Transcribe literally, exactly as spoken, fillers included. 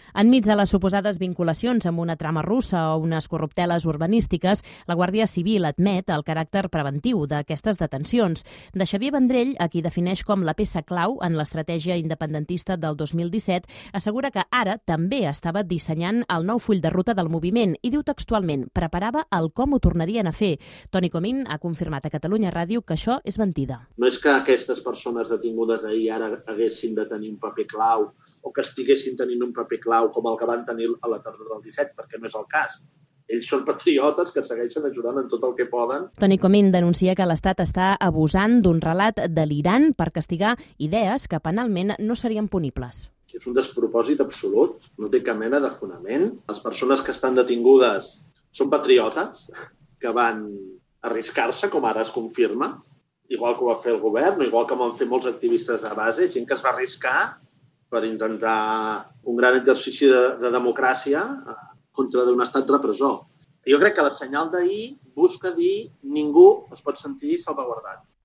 Enmig de les suposades vinculacions amb una trama russa o unes corrupteles urbanístiques, la Guàrdia Civil admet el caràcter preventiu d'aquestes detencions. De Xavier Vendrell, a qui defineix com la peça clau en l'estratègia independentista del dos mil disset, assegura que ara també estava dissenyant el nou full de ruta del moviment i diu textualment, preparava el com ho tornarien a fer. Toni Comín ha confirmat a Catalunya Ràdio que això és mentida. No és que aquestes persones detingudes ahir ara haguessin de tenir un paper clau o que estiguessin tenint un paper clau com el que van tenir a la tardor del disset, perquè no és el cas. Ells són patriotes que segueixen ajudant en tot el que poden. Toni Comín denuncia que l'Estat està abusant d'un relat delirant per castigar idees que penalment no serien punibles. És un despropòsit absolut, no té cap mena de fonament. Les persones que estan detingudes són patriotes que van arriscar-se, com ara es confirma, igual que ho va fer el govern, igual que ho van fer molts activistes de base, gent que es va arriscar per intentar un gran exercici de, de democràcia contra d'un estat repressor. Jo crec que el senyal d'ahir busca dir ningú es pot sentir salvaguardat.